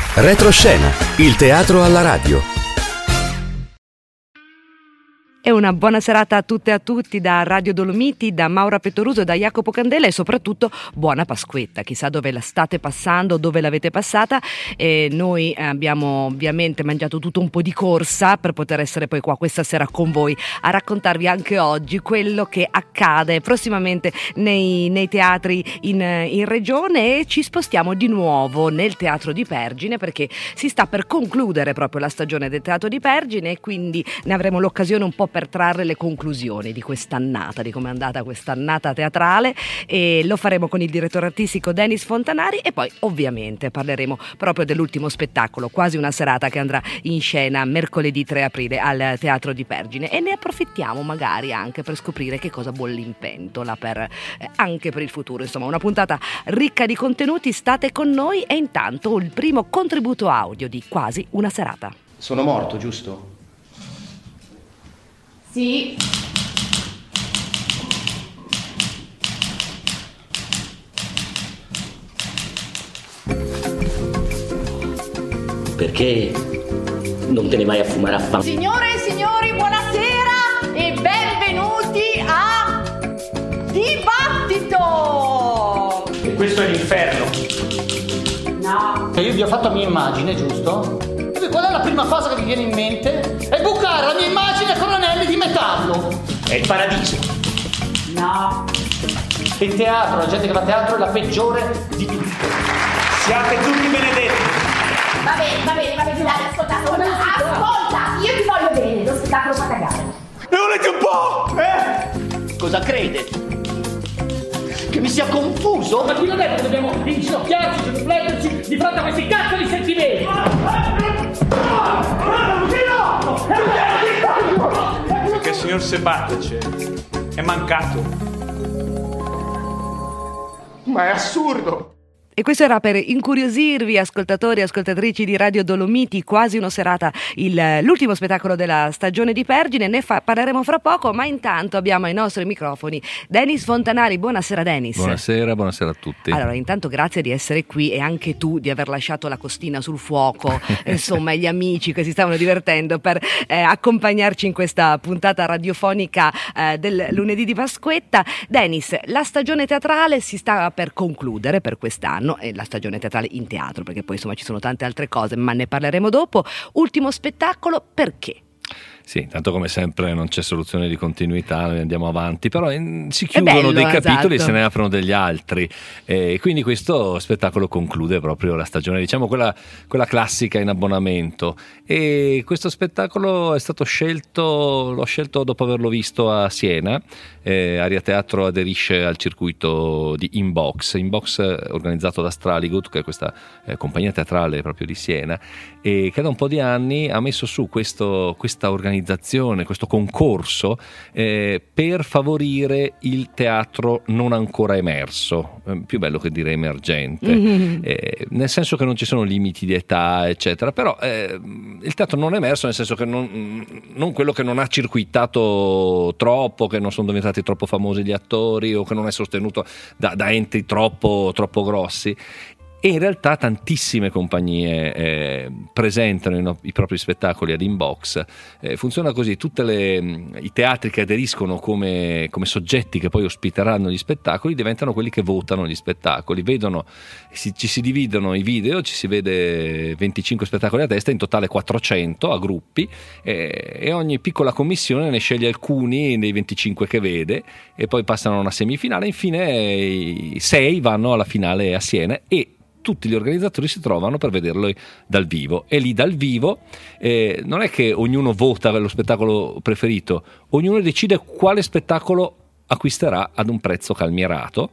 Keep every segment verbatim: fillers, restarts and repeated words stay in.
Retroscena, il teatro alla radio. E una buona serata a tutte e a tutti da Radio Dolomiti, da Maura Pettoruso, da Jacopo Candela e soprattutto buona Pasquetta. Chissà dove la state passando, dove l'avete passata. E noi abbiamo ovviamente mangiato tutto un po' di corsa per poter essere poi qua questa sera con voi a raccontarvi anche oggi quello che accade prossimamente nei, nei teatri in, in regione, e ci spostiamo di nuovo nel Teatro di Pergine perché si sta per concludere proprio la stagione del Teatro di Pergine, e quindi ne avremo l'occasione un po' per trarre le conclusioni di quest'annata, di come è andata quest'annata teatrale, e lo faremo con il direttore artistico Denis Fontanari, e poi ovviamente parleremo proprio dell'ultimo spettacolo, quasi una serata, che andrà in scena mercoledì tre aprile al Teatro di Pergine, e ne approfittiamo magari anche per scoprire che cosa bolle in pentola per, eh, anche per il futuro. Insomma, una puntata ricca di contenuti, state con noi. E intanto il primo contributo audio di Quasi una serata. Sono morto, giusto? Sì. Perché non te ne vai a fumare a fame? Signore e signori, buonasera e benvenuti a Dibattito! E questo è l'inferno. No. Io vi ho fatto la mia immagine, giusto? E qual è la prima cosa che vi viene in mente? È bucare la mia immagine con anelli di metallo. È il paradiso. No. Il teatro, la gente che va a teatro è la peggiore di tutte. Siate tutti benedetti. Va bene, va bene, va bene, dai, ascolta, ascolta, ascolta, io ti voglio bene, lo spettacolo fa cagare. E volete un po'? Eh? Cosa crede? Che mi sia confuso? Ma chi l'ha detto che dobbiamo inginocchiarci, genufletterci di fronte a questi cazzo di sentimenti? Perché il signor Sebattace è mancato. Ma è assurdo. E questo era per incuriosirvi, ascoltatori e ascoltatrici di Radio Dolomiti, Quasi una serata, il, l'ultimo spettacolo della stagione di Pergine. Ne fa, parleremo fra poco, ma intanto abbiamo ai nostri microfoni Denis Fontanari. Buonasera Denis. Buonasera, buonasera a tutti. Allora, intanto grazie di essere qui, e anche tu di aver lasciato la costina sul fuoco, insomma, gli amici che si stavano divertendo per eh, accompagnarci in questa puntata radiofonica eh, del lunedì di Pasquetta. Denis, la stagione teatrale si sta per concludere per quest'anno, e la stagione teatrale in teatro, perché poi insomma ci sono tante altre cose, ma ne parleremo dopo. Ultimo spettacolo, perché? Sì, tanto come sempre non c'è soluzione di continuità, noi andiamo avanti, però in, si chiudono bello, dei capitoli, esatto, e se ne aprono degli altri, e quindi questo spettacolo conclude proprio la stagione, diciamo quella, quella classica in abbonamento. E questo spettacolo è stato scelto, l'ho scelto dopo averlo visto a Siena. eh, Aria Teatro aderisce al circuito di Inbox, Inbox organizzato da Straligut, che è questa eh, compagnia teatrale proprio di Siena, e che da un po' di anni ha messo su questo, questa organizzazione, questo concorso eh, per favorire il teatro non ancora emerso, eh, più bello che dire emergente, mm-hmm. eh, nel senso che non ci sono limiti di età eccetera, però eh, il teatro non emerso nel senso che non, non quello che non ha circuitato troppo, che non sono diventati troppo famosi gli attori, o che non è sostenuto da, da enti troppo, troppo grossi. E in realtà tantissime compagnie eh, presentano i, no, i propri spettacoli ad Inbox. Eh, funziona così: tutti i teatri che aderiscono come, come soggetti che poi ospiteranno gli spettacoli diventano quelli che votano gli spettacoli, vedono, si, ci si dividono i video, ci si vede venticinque spettacoli a testa, in totale quattrocento a gruppi, eh, e ogni piccola commissione ne sceglie alcuni dei venticinque che vede, e poi passano a una semifinale. Infine i sei vanno alla finale a Siena, e tutti gli organizzatori si trovano per vederlo dal vivo, e lì dal vivo eh, non è che ognuno vota lo spettacolo preferito, ognuno decide quale spettacolo acquisterà ad un prezzo calmierato,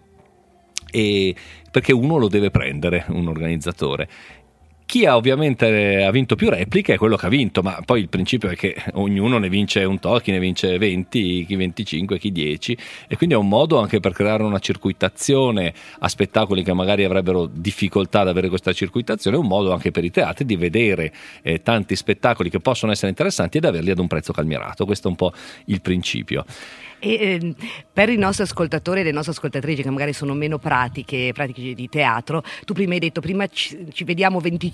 e perché uno lo deve prendere, un organizzatore. Chi ha ovviamente ha vinto più repliche è quello che ha vinto, ma poi il principio è che ognuno ne vince un tot, chi ne vince venti, chi venticinque, chi dieci, e quindi è un modo anche per creare una circuitazione a spettacoli che magari avrebbero difficoltà ad avere questa circuitazione, è un modo anche per i teatri di vedere eh, tanti spettacoli che possono essere interessanti ed averli ad un prezzo calmierato. Questo è un po' il principio. E eh, per i nostri ascoltatori e le nostre ascoltatrici che magari sono meno pratiche, pratiche di teatro, tu prima hai detto prima ci, ci vediamo venticinque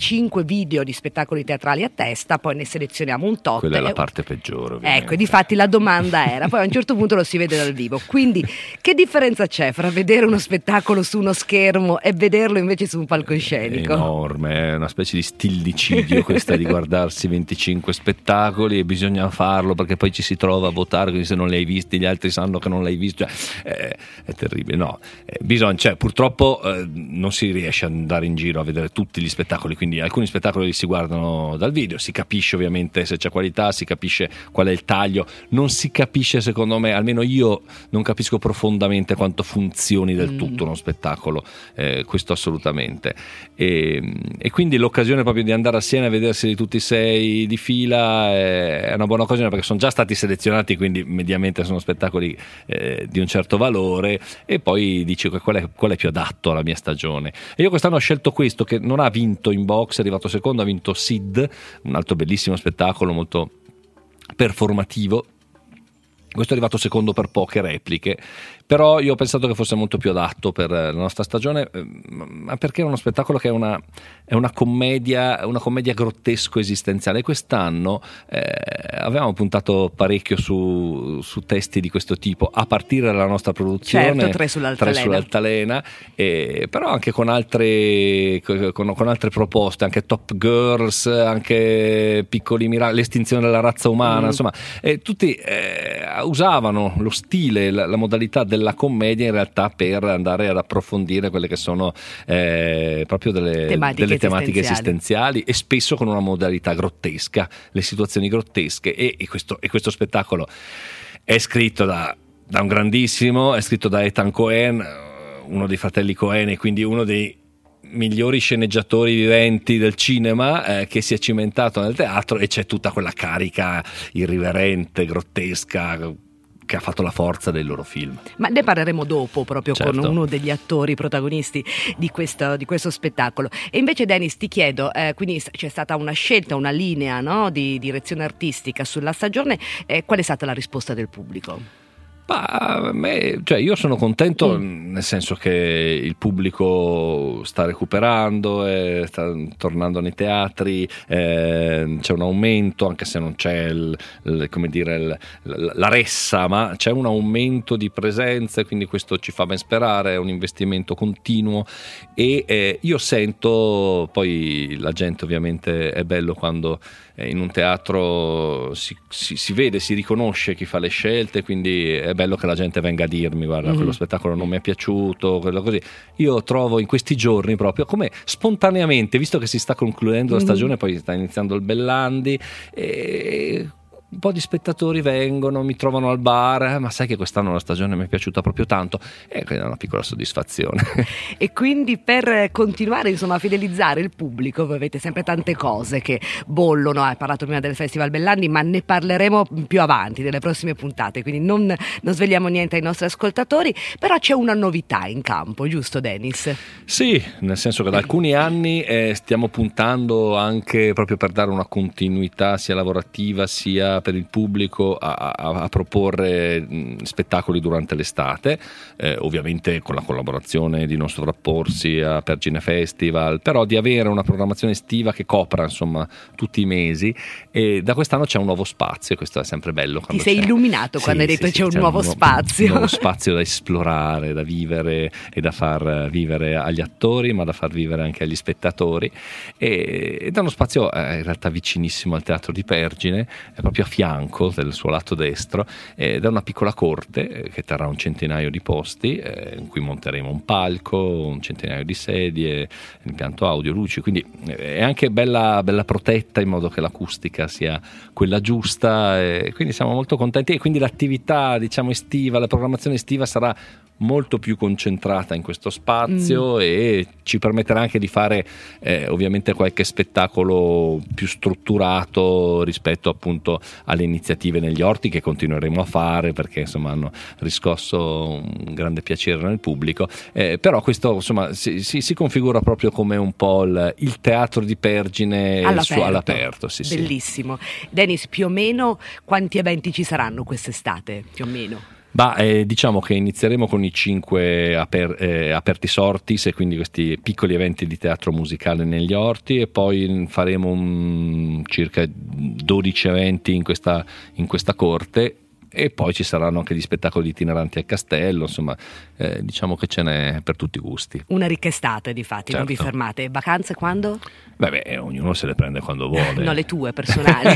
venticinque video di spettacoli teatrali a testa, poi ne selezioniamo un tot. Quella è la e... parte peggiore, ovviamente. Ecco, difatti la domanda era, poi a un certo punto lo si vede dal vivo, quindi che differenza c'è fra vedere uno spettacolo su uno schermo e vederlo invece su un palcoscenico? È enorme, è una specie di stillicidio questa di guardarsi venticinque spettacoli e bisogna farlo perché poi ci si trova a votare, quindi se non li hai visti gli altri sanno che non l'hai visto, cioè, è, è terribile. No, eh, bisogna, cioè, purtroppo eh, non si riesce ad andare in giro a vedere tutti gli spettacoli, quindi alcuni spettacoli si guardano dal video, si capisce ovviamente se c'è qualità, si capisce qual è il taglio, non si capisce, secondo me, almeno io non capisco profondamente quanto funzioni del tutto uno spettacolo, eh, questo assolutamente, e, e quindi l'occasione proprio di andare assieme a vederseli tutti e sei di fila è una buona occasione perché sono già stati selezionati, quindi mediamente sono spettacoli eh, di un certo valore, e poi dici qual è, qual è più adatto alla mia stagione. E io quest'anno ho scelto questo, che non ha vinto in box, è arrivato secondo, ha vinto Sid, un altro bellissimo spettacolo molto performativo. Questo è arrivato secondo per poche repliche, però io ho pensato che fosse molto più adatto per la nostra stagione, ma perché è uno spettacolo che è una, è una commedia, una commedia grottesco esistenziale. E quest'anno eh, avevamo puntato parecchio su, su testi di questo tipo, a partire dalla nostra produzione, certo, Tre sull'altalena, tre sull'altalena, eh, però anche con altre, con, con altre proposte, anche Top Girls, anche Piccoli Miracoli, l'estinzione della razza umana, mm. insomma, eh, tutti eh, usavano lo stile, la, la modalità della commedia in realtà per andare ad approfondire quelle che sono eh, proprio delle tematiche, delle tematiche esistenziali. esistenziali, e spesso con una modalità grottesca, le situazioni grottesche, e, e, questo, e questo spettacolo è scritto da, da un grandissimo, è scritto da Ethan Cohen, uno dei fratelli Cohen, e quindi uno dei migliori sceneggiatori viventi del cinema, eh, che si è cimentato nel teatro, e c'è tutta quella carica irriverente, grottesca, che ha fatto la forza dei loro film. Ma ne parleremo dopo, proprio certo. con uno degli attori protagonisti di questo, di questo spettacolo. E invece, Dennis, ti chiedo, eh, quindi c'è stata una scelta, una linea, no, di direzione artistica sulla stagione, eh, qual è stata la risposta del pubblico? Ma, me, cioè io sono contento, mm. nel senso che il pubblico sta recuperando, eh, sta tornando nei teatri, eh, c'è un aumento, anche se non c'è il, il, come dire, il, la ressa, ma c'è un aumento di presenze, quindi questo ci fa ben sperare, è un investimento continuo, e eh, io sento, poi la gente ovviamente è bello quando eh, in un teatro si, si, si vede, si riconosce chi fa le scelte, quindi è bello che la gente venga a dirmi guarda mm-hmm. quello spettacolo non mi è piaciuto, quello così. Io trovo in questi giorni proprio come spontaneamente, visto che si sta concludendo mm-hmm. la stagione, poi sta iniziando il Bellandi, e un po' di spettatori vengono, mi trovano al bar, ma sai che quest'anno la stagione mi è piaciuta proprio tanto, e quindi è una piccola soddisfazione. E quindi per continuare insomma a fidelizzare il pubblico, voi avete sempre tante cose che bollono. Hai parlato prima del Festival Bellandi, ma ne parleremo più avanti nelle prossime puntate, quindi non, non svegliamo niente ai nostri ascoltatori, però c'è una novità in campo, giusto Dennis? Sì, nel senso che da alcuni anni eh, stiamo puntando anche proprio per dare una continuità sia lavorativa sia per il pubblico a, a, a proporre mh, spettacoli durante l'estate, eh, ovviamente con la collaborazione di Non Sovrapporsi a Pergine Festival, però di avere una programmazione estiva che copra insomma tutti i mesi, e da quest'anno c'è un nuovo spazio, e questo è sempre bello. Ti sei c'è. illuminato sì, quando hai detto sì, c'è, sì, un, c'è nuovo un, spazio. un nuovo spazio da esplorare, da vivere e da far vivere agli attori, ma da far vivere anche agli spettatori, e, ed è uno spazio eh, in realtà vicinissimo al Teatro di Pergine, è proprio a fianco del suo lato destro, ed è una piccola corte eh, che terrà un centinaio di posti, eh, in cui monteremo un palco, un centinaio di sedie, impianto audio, luci, quindi eh, è anche bella, bella protetta in modo che l'acustica sia quella giusta, e quindi siamo molto contenti, e quindi l'attività diciamo estiva, la programmazione estiva sarà molto più concentrata in questo spazio mm. e ci permetterà anche di fare eh, ovviamente qualche spettacolo più strutturato rispetto appunto alle iniziative negli orti, che continueremo a fare perché insomma hanno riscosso un grande piacere nel pubblico, eh, però questo insomma si, si, si configura proprio come un po' il, il Teatro di Pergine all'aperto, su, all'aperto sì, bellissimo. Sì. Dennis, più o meno quanti eventi ci saranno quest'estate? Più o meno? Bah, eh, diciamo che inizieremo con i cinque aper, eh, aperti sortis, e quindi questi piccoli eventi di teatro musicale negli orti, e poi faremo un, circa dodici eventi in questa, in questa corte, e poi ci saranno anche gli spettacoli itineranti al castello, insomma eh, diciamo che ce n'è per tutti i gusti. Una ricca estate, difatti, certo. Non vi fermate. Vacanze quando? Beh, beh, ognuno se le prende quando vuole. No, le tue personali.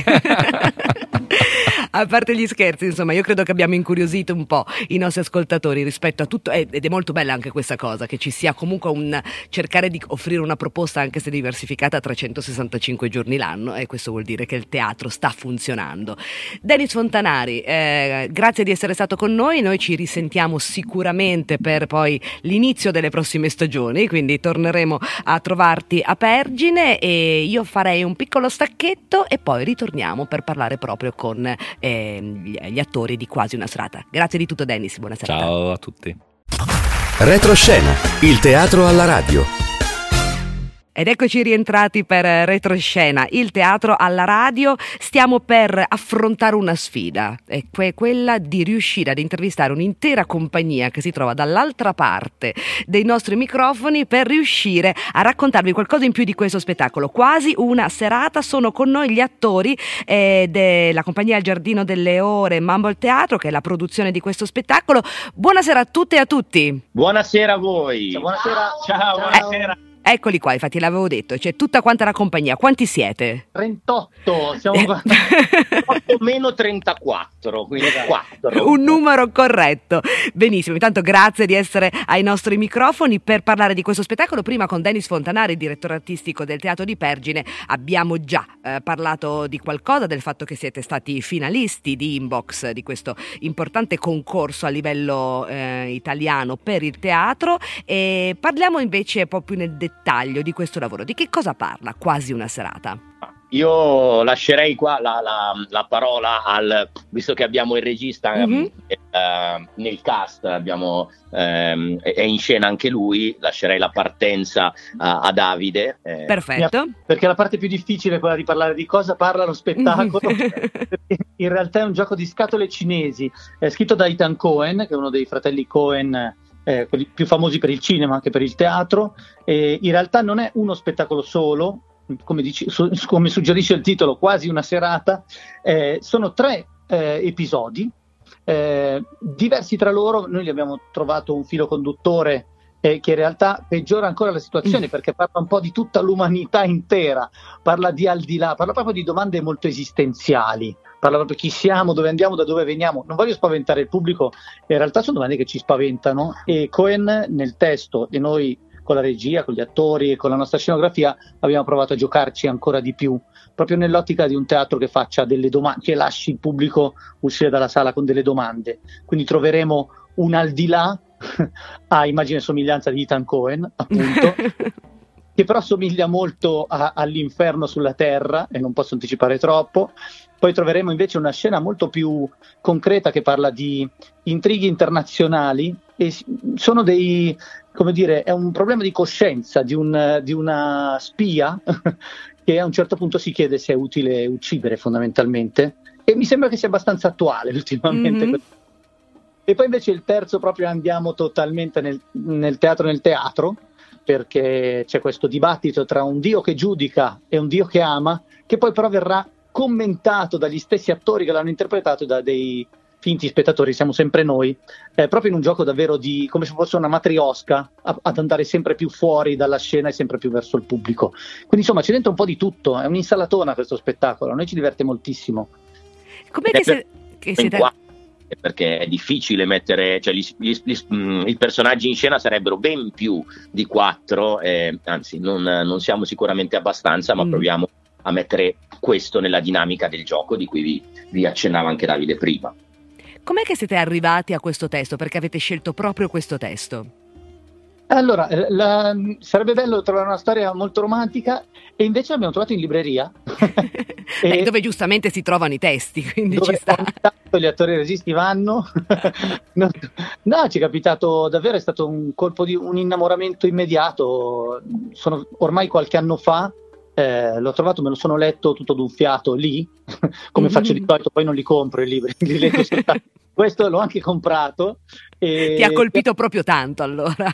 A parte gli scherzi, insomma, io credo che abbiamo incuriosito un po' i nostri ascoltatori rispetto a tutto, ed è molto bella anche questa cosa, che ci sia comunque un cercare di offrire una proposta anche se diversificata a trecentosessantacinque giorni l'anno, e questo vuol dire che il teatro sta funzionando. Denis Fontanari, eh, grazie di essere stato con noi, noi ci risentiamo sicuramente per poi l'inizio delle prossime stagioni, quindi torneremo a trovarti a Pergine, e io farei un piccolo stacchetto e poi ritorniamo per parlare proprio con eh, gli attori di Quasi una serata. Grazie di tutto, Denis, buona serata. Ciao a tutti. Retroscena, il teatro alla radio. Ed eccoci rientrati per Retroscena, il teatro alla radio. Stiamo per affrontare una sfida, è que- quella di riuscire ad intervistare un'intera compagnia che si trova dall'altra parte dei nostri microfoni, per riuscire a raccontarvi qualcosa in più di questo spettacolo. Quasi una serata. Sono con noi gli attori eh, della compagnia Il Giardino delle Ore Mambo al Teatro, che è la produzione di questo spettacolo. Buonasera a tutte e a tutti. Buonasera a voi. Ciao, buonasera. Ciao, buonasera. Eh, Eccoli qua, infatti l'avevo detto, c'è tutta quanta la compagnia. Quanti siete? trentotto, siamo otto meno trentaquattro, quindi quattro. Un numero corretto. Benissimo, intanto grazie di essere ai nostri microfoni per parlare di questo spettacolo. Prima con Denis Fontanari, direttore artistico del Teatro di Pergine, abbiamo già eh, parlato di qualcosa, del fatto che siete stati finalisti di Inbox, di questo importante concorso a livello eh, italiano per il teatro, e parliamo invece un po' più nel dettaglio dettaglio di questo lavoro. Di che cosa parla Quasi una serata? Io lascerei qua la, la, la parola al, visto che abbiamo il regista mm-hmm. eh, nel cast, abbiamo, ehm, è in scena anche lui, lascerei la partenza a, a Davide. Eh. Perfetto. Perché la parte più difficile è quella di parlare di cosa parla lo spettacolo. Perché in realtà è un gioco di scatole cinesi, è scritto da Ethan Cohen, che è uno dei fratelli Cohen, Eh, quelli più famosi per il cinema, anche per il teatro. E in realtà non è uno spettacolo solo, come, dici, su, come suggerisce il titolo, Quasi una serata. Eh, sono tre eh, episodi eh, diversi tra loro. Noi gli abbiamo trovato un filo conduttore eh, che in realtà peggiora ancora la situazione, perché parla un po' di tutta l'umanità intera, parla di al di là, parla proprio di domande molto esistenziali. Parla proprio chi siamo, dove andiamo, da dove veniamo. Non voglio spaventare il pubblico, in realtà sono domande che ci spaventano, e Cohen nel testo, e noi con la regia, con gli attori e con la nostra scenografia abbiamo provato a giocarci ancora di più, proprio nell'ottica di un teatro che faccia delle domande, che lasci il pubblico uscire dalla sala con delle domande. Quindi troveremo un al di là a immagine e somiglianza di Ethan Cohen, appunto, che però somiglia molto a, all'inferno sulla terra, e non posso anticipare troppo. Poi troveremo invece una scena molto più concreta che parla di intrighi internazionali, e sono dei, come dire, è un problema di coscienza di, un, di una spia che a un certo punto si chiede se è utile uccidere, fondamentalmente, e mi sembra che sia abbastanza attuale ultimamente. Mm-hmm. E poi invece il terzo, proprio andiamo totalmente nel, nel teatro nel teatro, perché c'è questo dibattito tra un Dio che giudica e un Dio che ama, che poi però verrà commentato dagli stessi attori che l'hanno interpretato, da dei finti spettatori, siamo sempre noi, eh, proprio in un gioco davvero di, come se fosse una matriosca, a, ad andare sempre più fuori dalla scena e sempre più verso il pubblico. Quindi insomma c'è dentro un po' di tutto, è un'insalatona questo spettacolo, a noi ci diverte moltissimo. Com'è che, se, che siete... Perché è difficile mettere, cioè gli, gli, gli, mh, i personaggi in scena sarebbero ben più di quattro, eh, anzi non, non siamo sicuramente abbastanza, ma mm. proviamo a mettere questo nella dinamica del gioco di cui vi, vi accennava anche Davide prima. Com'è che siete arrivati a questo testo? Perché avete scelto proprio questo testo? Allora, la, sarebbe bello trovare una storia molto romantica, e invece l'abbiamo trovato in libreria. e dove giustamente si trovano i testi, quindi dove ci sta. Gli attori registi vanno. no, no, ci è capitato davvero, è stato un colpo di un innamoramento immediato. Sono ormai qualche anno fa, eh, l'ho trovato, me lo sono letto tutto d'un fiato lì, come mm-hmm. faccio di solito, poi non li compro i libri, li leggo soltanto questo l'ho anche comprato. E... Ti ha colpito proprio tanto allora?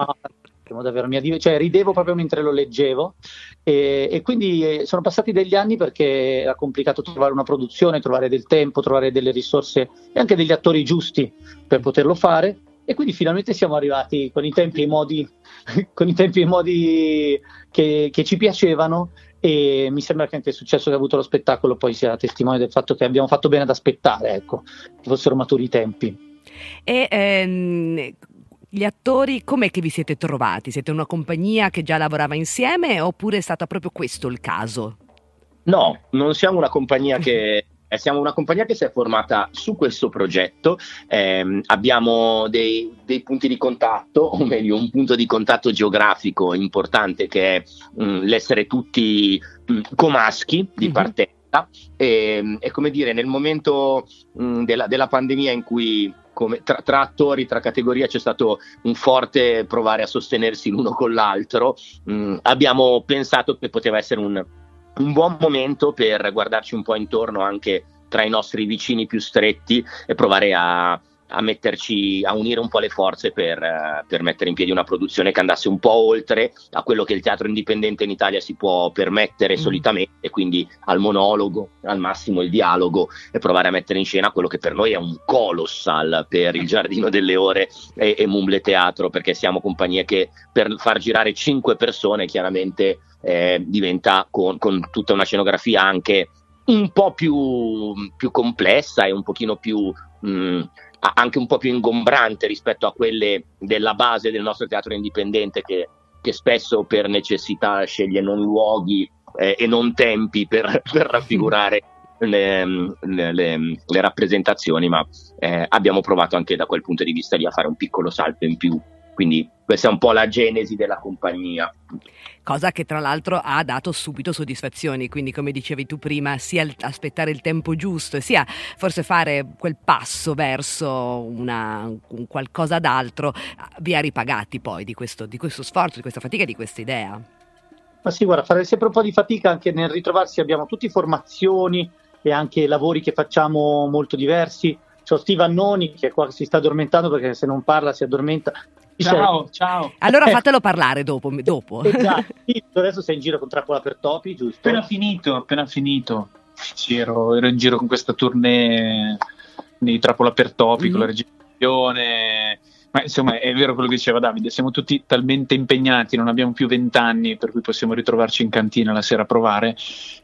No, davvero, mi addio- cioè ridevo proprio mentre lo leggevo e, e quindi eh, sono passati degli anni perché era complicato trovare una produzione, trovare del tempo, trovare delle risorse e anche degli attori giusti per poterlo fare, e quindi finalmente siamo arrivati con i tempi e i modi, con i tempi e i modi che, che ci piacevano, e mi sembra che anche il successo che ha avuto lo spettacolo poi sia testimone del fatto che abbiamo fatto bene ad aspettare, ecco, che fossero maturi i tempi. E ehm... gli attori, com'è che vi siete trovati? Siete una compagnia che già lavorava insieme oppure è stato proprio questo il caso? No, non siamo una compagnia che eh, siamo una compagnia che si è formata su questo progetto. Eh, abbiamo dei, dei punti di contatto, o meglio un punto di contatto geografico importante che è mh, l'essere tutti mh, comaschi di Mm-hmm. partenza. E, e come dire, nel momento mh, della, della pandemia in cui come, tra, tra attori, tra categorie c'è stato un forte provare a sostenersi l'uno con l'altro, mh, abbiamo pensato che poteva essere un, un buon momento per guardarci un po' intorno anche tra i nostri vicini più stretti e provare a, a metterci, a unire un po' le forze per, uh, per mettere in piedi una produzione che andasse un po' oltre a quello che il teatro indipendente in Italia si può permettere mm. solitamente, quindi al monologo, al massimo il dialogo, e provare a mettere in scena quello che per noi è un colossal per il Giardino delle Ore e, e Mumble Teatro, perché siamo compagnie che per far girare cinque persone chiaramente eh, diventa con, con tutta una scenografia anche un po' più, più complessa e un pochino più mh, anche un po' più ingombrante rispetto a quelle della base del nostro teatro indipendente, che, che spesso per necessità sceglie non luoghi eh, e non tempi per, per raffigurare le, le, le, le rappresentazioni, ma eh, abbiamo provato anche da quel punto di vista lì a fare un piccolo salto in più. Quindi questa è un po' la genesi della compagnia. Cosa che tra l'altro ha dato subito soddisfazioni, quindi come dicevi tu prima, sia il, aspettare il tempo giusto e sia forse fare quel passo verso una, un qualcosa d'altro, vi ha ripagati poi di questo, di questo sforzo, di questa fatica, di questa idea. Ma sì, guarda, fare sempre un po' di fatica anche nel ritrovarsi, abbiamo tutti formazioni e anche lavori che facciamo molto diversi. C'ho Steve Annoni che è qua che si sta addormentando, perché se non parla si addormenta. Ciao, ciao. Allora fatelo parlare dopo. dopo. Esatto. Adesso sei in giro con Trappola per Topi, giusto? Appena finito, appena finito. Ero, ero in giro con questa tournée di Trappola per Topi, mm-hmm. con la registrazione. Ma insomma è vero quello che diceva Davide, siamo tutti talmente impegnati, non abbiamo più vent'anni per cui possiamo ritrovarci in cantina la sera a provare,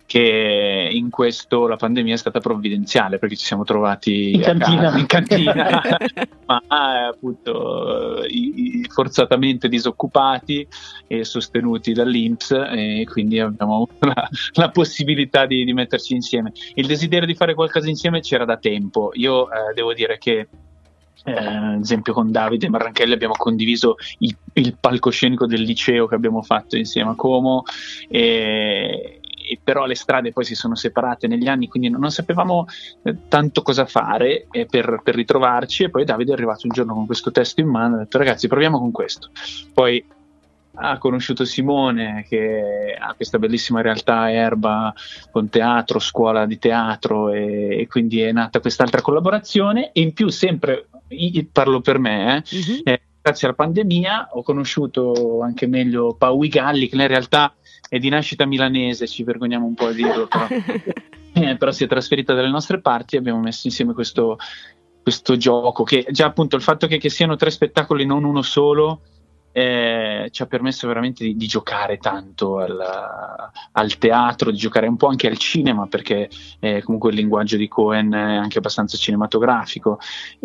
che in questo la pandemia è stata provvidenziale, perché ci siamo trovati in cantina, casa, in cantina ma appunto i, i forzatamente disoccupati e sostenuti dall'I N P S, e quindi abbiamo avuto la, la possibilità di, di metterci insieme. Il desiderio di fare qualcosa insieme c'era da tempo. Io eh, devo dire che Eh, ad esempio con Davide Marranchelli abbiamo condiviso il, il palcoscenico del liceo che abbiamo fatto insieme a Como, e, e però le strade poi si sono separate negli anni, quindi non, non sapevamo eh, tanto cosa fare eh, per, per ritrovarci, e poi Davide è arrivato un giorno con questo testo in mano e ha detto ragazzi proviamo con questo. Poi ha conosciuto Simone che ha questa bellissima realtà Erba con teatro, scuola di teatro, e, e quindi è nata quest'altra collaborazione. E in più sempre, io parlo per me, eh, mm-hmm. eh, grazie alla pandemia ho conosciuto anche meglio Pau Galli, che in realtà è di nascita milanese, ci vergogniamo un po' a dirlo, però, eh, però si è trasferita dalle nostre parti e abbiamo messo insieme questo, questo gioco, che già appunto il fatto che, che siano tre spettacoli, non uno solo, Eh, ci ha permesso veramente di, di giocare tanto al, al teatro, di giocare un po' anche al cinema, perché eh, comunque il linguaggio di Cohen è anche abbastanza cinematografico,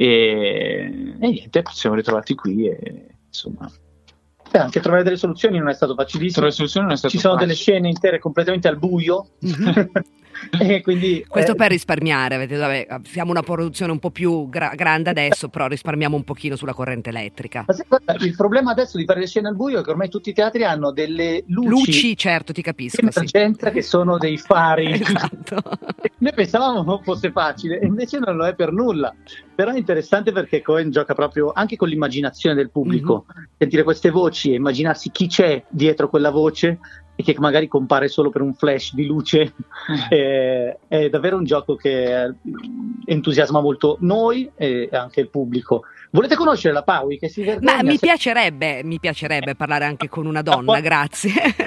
e, e niente, ci siamo ritrovati qui e insomma eh, anche trovare delle soluzioni non è stato facilissimo. Soluzioni non è stato ci sono facile. Delle scene intere completamente al buio. Mm-hmm. E quindi, questo eh, per risparmiare, avete, vabbè, siamo una produzione un po' più gra- grande adesso, però risparmiamo un pochino sulla corrente elettrica. Ma se, guarda, il problema adesso di fare le scene al buio è che ormai tutti i teatri hanno delle luci, luci certo, ti capisco, sì. Che sono dei fari. Esatto. Noi pensavamo fosse facile e invece non lo è per nulla, però è interessante perché Cohen gioca proprio anche con l'immaginazione del pubblico, mm-hmm. sentire queste voci e immaginarsi chi c'è dietro quella voce e che magari compare solo per un flash di luce. è, è davvero un gioco che entusiasma molto noi e anche il pubblico. Volete conoscere la Paui che si vergogna? Ma mi se... piacerebbe, mi piacerebbe parlare anche con una donna, grazie.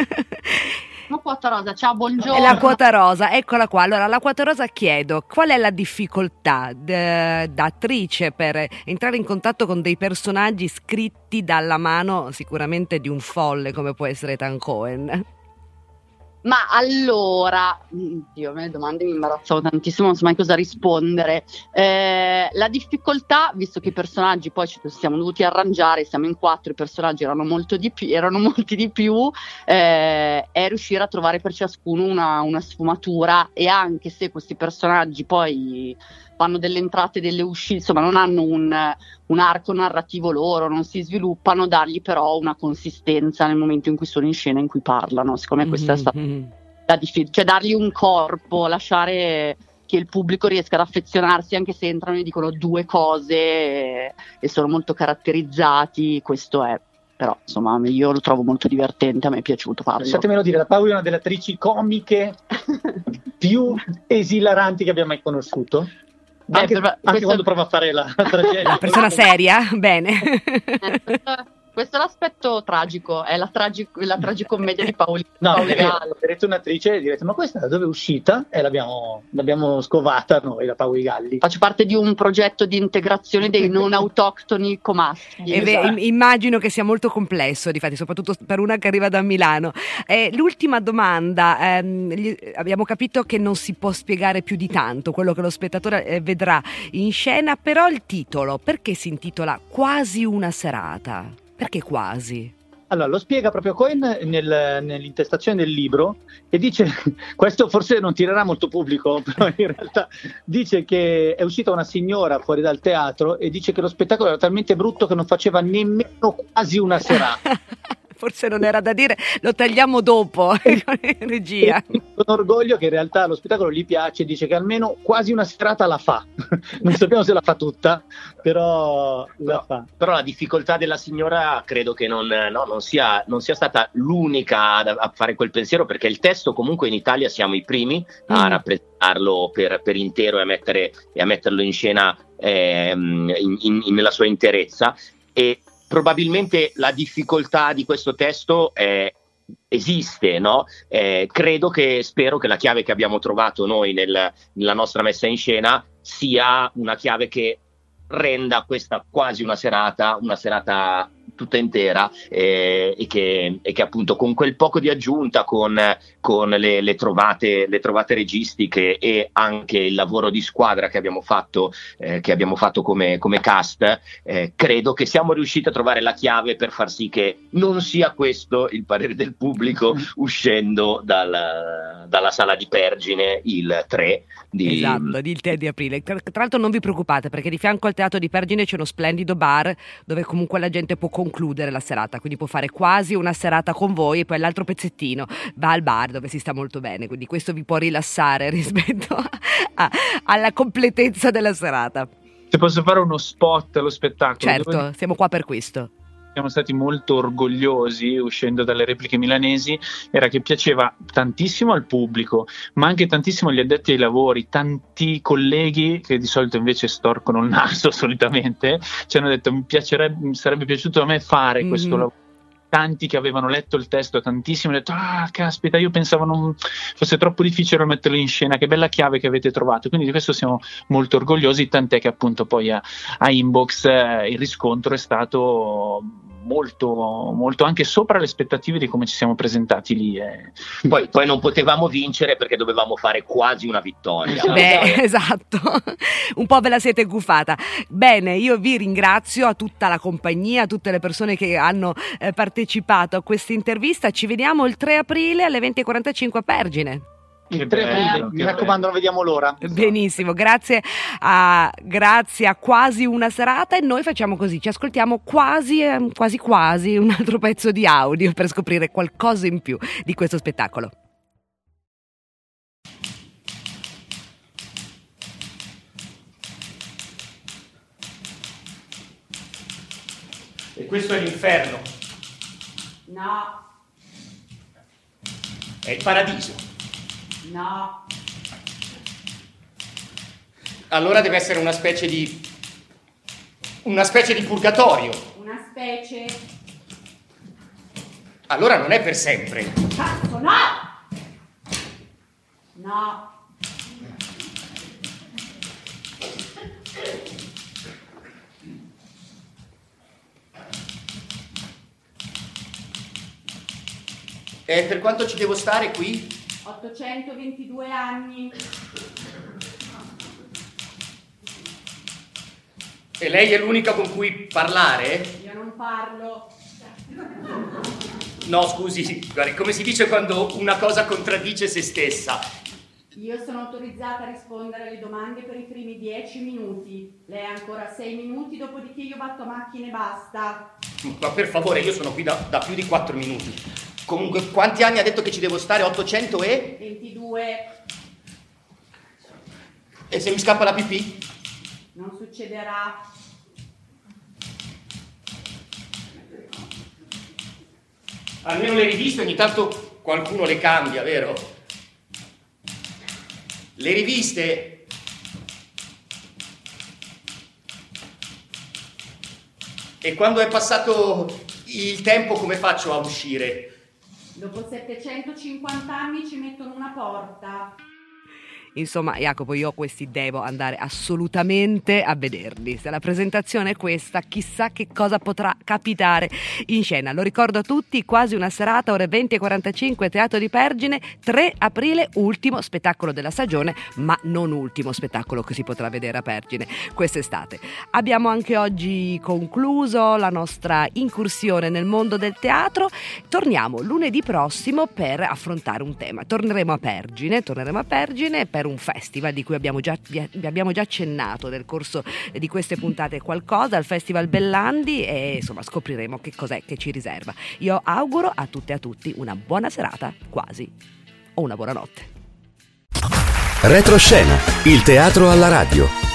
La quota rosa, ciao, buongiorno. La quota rosa, eccola qua. Allora, la quota rosa chiedo, qual è la difficoltà d- da attrice per entrare in contatto con dei personaggi scritti dalla mano sicuramente di un folle come può essere Ethan Coen? Ma allora, Dio, me le domande mi imbarazzavo tantissimo, non so mai cosa rispondere. Eh, la difficoltà, visto che i personaggi poi ci siamo dovuti arrangiare, siamo in quattro, i personaggi erano molto di più, erano molti di più, eh, è riuscire a trovare per ciascuno una, una sfumatura, e anche se questi personaggi poi fanno delle entrate e delle uscite, insomma non hanno un, un arco narrativo loro, non si sviluppano, dargli però una consistenza nel momento in cui sono in scena, in cui parlano. Secondo me questa Mm-hmm. è stata la difficoltà, cioè dargli un corpo, lasciare che il pubblico riesca ad affezionarsi anche se entrano e dicono due cose e, e sono molto caratterizzati, questo è. Però insomma io lo trovo molto divertente, a me è piaciuto farlo. Lasciatemelo dire, la Paui è una delle attrici comiche più esilaranti che abbia mai conosciuto. Beh, anche per, anche questo... quando prova a fare la, la tragedia. La persona seria? Bene. Eh, questo, questo è l'aspetto tragico, è la, tragi- la tragicommedia di Paoli. No, Paoli perché Galli. vedrete un'attrice e direte, ma questa da dove è uscita? E l'abbiamo, l'abbiamo scovata noi, la Paoli Galli. Faccio parte di un progetto di integrazione dei non autoctoni comaschi. E beh, Esatto. immagino che sia molto complesso, difatti, soprattutto per una che arriva da Milano. Eh, l'ultima domanda, ehm, gli- abbiamo capito che non si può spiegare più di tanto quello che lo spettatore eh, vedrà in scena, però il titolo, perché si intitola Quasi una serata? Perché quasi? Allora, lo spiega proprio Coen nel, nell'intestazione del libro e dice, questo forse non tirerà molto pubblico, però in realtà dice che è uscita una signora fuori dal teatro e dice che lo spettacolo era talmente brutto che non faceva nemmeno quasi una serata. Forse non era da dire, lo tagliamo dopo, regia. Con orgoglio che in realtà lo spettacolo gli piace, dice che almeno quasi una serata la fa. Non sappiamo se la fa tutta, però la fa. Però la difficoltà della signora credo che non, no, non, sia, non sia stata l'unica a, a fare quel pensiero, perché il testo comunque in Italia siamo i primi a Mm. rappresentarlo per, per intero e a, mettere, e a metterlo in scena ehm, in, in, nella sua interezza, e probabilmente la difficoltà di questo testo è, esiste, no? Eh, credo che, spero che la chiave che abbiamo trovato noi nel, nella nostra messa in scena sia una chiave che renda questa quasi una serata, una serata tutta intera, eh, e, che, e che appunto con quel poco di aggiunta, con, con le, le, trovate, le trovate registiche e anche il lavoro di squadra che abbiamo fatto, eh, che abbiamo fatto come, come cast, eh, credo che siamo riusciti a trovare la chiave per far sì che non sia questo il parere del pubblico uscendo dal, dalla sala di Pergine il tre di... Esatto, il tre di aprile. Tra, tra l'altro non vi preoccupate, perché di fianco al teatro di Pergine c'è uno splendido bar dove comunque la gente può concludere la serata, quindi può fare quasi una serata con voi e poi l'altro pezzettino va al bar dove si sta molto bene, quindi questo vi può rilassare rispetto a, a, alla completezza della serata. Se posso fare uno spot allo spettacolo. Certo, dove siamo qua per questo. siamo stati molto orgogliosi uscendo dalle repliche milanesi era che piaceva tantissimo al pubblico, ma anche tantissimo agli addetti ai lavori. Tanti colleghi che di solito invece storcono il naso solitamente ci hanno detto mi piacerebbe, mi sarebbe piaciuto a me fare mm-hmm. questo lavoro. Tanti che avevano letto il testo, tantissimi hanno detto ah caspita, io pensavo non fosse troppo difficile metterlo in scena, che bella chiave che avete trovato. Quindi di questo siamo molto orgogliosi, tant'è che appunto poi a, a Inbox eh, il riscontro è stato molto, molto anche sopra le aspettative di come ci siamo presentati lì. Eh. Poi, poi non potevamo vincere perché dovevamo fare quasi una vittoria. Beh, esatto, un po' ve la siete gufata. Bene, io vi ringrazio, a tutta la compagnia, a tutte le persone che hanno eh, partecipato a questa intervista. Ci vediamo il tre aprile alle venti e quarantacinque a Pergine. Il tre aprile, mi raccomando, non vediamo l'ora. Benissimo, grazie a, grazie a quasi una serata, e noi facciamo così, ci ascoltiamo quasi, quasi quasi un altro pezzo di audio per scoprire qualcosa in più di questo spettacolo. E questo è l'inferno. No. È il paradiso. No. Allora deve essere una specie di... una specie di purgatorio. Una specie. Allora non è per sempre. Cazzo, no! No. E per quanto ci devo stare qui? ottocentoventidue anni. E lei è l'unica con cui parlare? Io non parlo. No, scusi, guardi, come si dice quando una cosa contraddice se stessa? Io sono autorizzata a rispondere alle domande per i primi dieci minuti. Lei ha ancora sei minuti, dopodiché io batto a macchine e basta. Ma per favore, io sono qui da, da più di quattro minuti. Comunque, quanti anni ha detto che ci devo stare? ottocento e? ventidue. E se mi scappa la pipì? Non succederà. Almeno le riviste ogni tanto qualcuno le cambia, vero? Le riviste... E quando è passato il tempo come faccio a uscire? Dopo settecentocinquanta anni ci mettono una porta. Insomma, Jacopo, io questi devo andare assolutamente a vederli. Se la presentazione è questa, chissà che cosa potrà capitare in scena. Lo ricordo a tutti, quasi una serata, ore venti e quarantacinque, Teatro di Pergine, tre aprile, ultimo spettacolo della stagione, ma non ultimo spettacolo che si potrà vedere a Pergine quest'estate. Abbiamo anche oggi concluso la nostra incursione nel mondo del teatro. Torniamo lunedì prossimo per affrontare un tema. Torneremo a Pergine, torneremo a Pergine per un festival di cui abbiamo già, vi abbiamo già accennato nel corso di queste puntate qualcosa, al Festival Bellandi, e insomma scopriremo che cos'è che ci riserva. Io auguro a tutte e a tutti una buona serata, quasi, o una buona notte. Retroscena, il teatro alla radio.